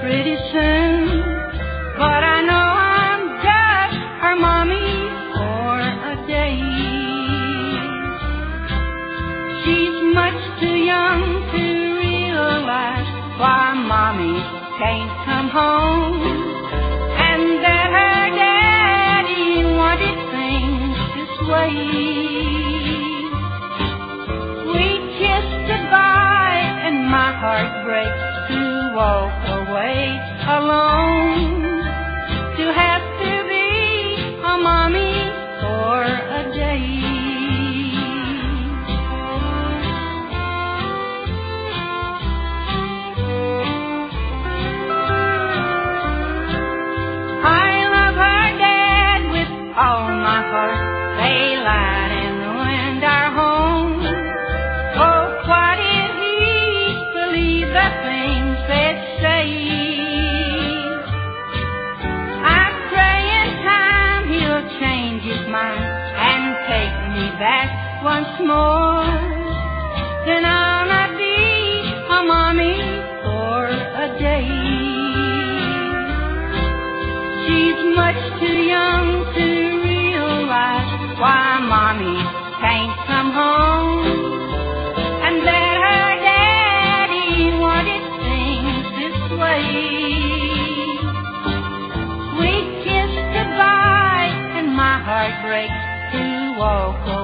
pretty soon. But I know I'm just her mommy for a day. She's much too young to realize why mommy can't come home, and that her daddy wanted things this way. We kissed goodbye and my heart breaks to walk away alone, to have to be a mommy for a day. All my heart, they light and ruined our home. Oh, why did he believe the things they'd say? I pray in time he'll change his mind and take me back once more. Then I'll not be a mommy for a day. She's much too young to why mommy can't come home, and that her daddy wanted things this way. We kissed goodbye and my heart breaks to walk away.